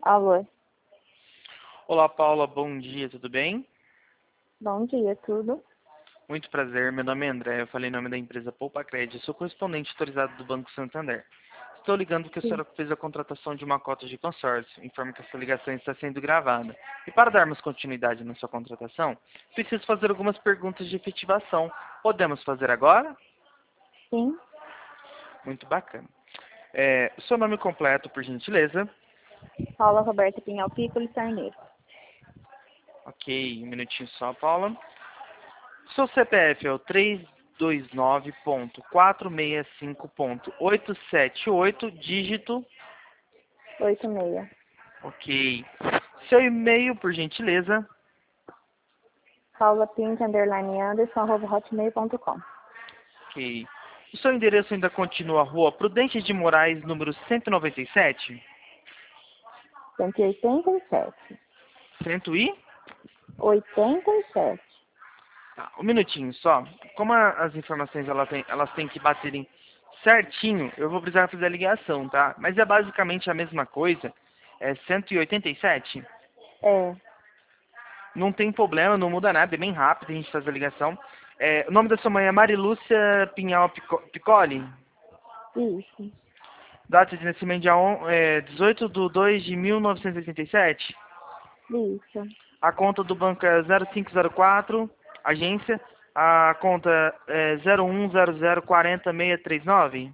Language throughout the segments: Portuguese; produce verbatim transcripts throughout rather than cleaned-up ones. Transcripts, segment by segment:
Alô, Olá, Paula, bom dia, tudo bem? bom dia, tudo? Muito prazer, meu nome é André, eu falei em nome da empresa Poupa Crédito, sou correspondente autorizado do Banco Santander. Estou ligando porque a Sim. senhora fez a contratação de uma cota de consórcio, informo que essa ligação está sendo gravada. E para darmos continuidade na sua contratação, preciso fazer algumas perguntas de efetivação. Podemos fazer agora? Sim, Muito bacana. É, o seu nome completo, por gentileza. Paula Roberta Pinhal Piccoli Sarneiro. Ok, um minutinho só, Paula. Seu C P F é o três dois nove ponto quatro seis cinco ponto oito sete oito, dígito. Oito meia. Ok. Seu e-mail, por gentileza. Paula Pink, underline Anderson, arroba hotmail ponto com. Ok. O seu endereço ainda continua Rua Prudente de Moraes, número cento e noventa e sete? cento e oitenta e sete. Cento e? Oitenta e sete. Tá, um minutinho só. Como a- as informações elas têm, elas têm que baterem certinho, eu vou precisar fazer a ligação, tá? Mas é basicamente a mesma coisa. É cento e oitenta e sete? É, Não tem problema, não muda nada, é bem rápido a gente fazer a ligação. É, o nome da sua mãe é Marilúcia Pinhal Pico- Piccoli? isso, Data de nascimento dia on, é, dezoito de dois de mil novecentos e oitenta e sete? isso. A conta do banco é zero cinco zero quatro, agência. A conta é zero um zero zero quatro zero seis três nove?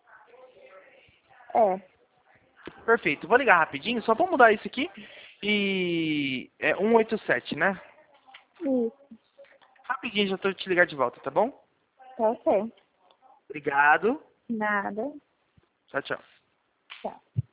É, Perfeito. Vou ligar rapidinho, só vou mudar isso aqui. E é cento e oitenta e sete, né? isso. Rapidinho, já tô te ligar de volta, tá bom? Tá ok. Obrigado. Nada. Tchau, tchau. Tchau.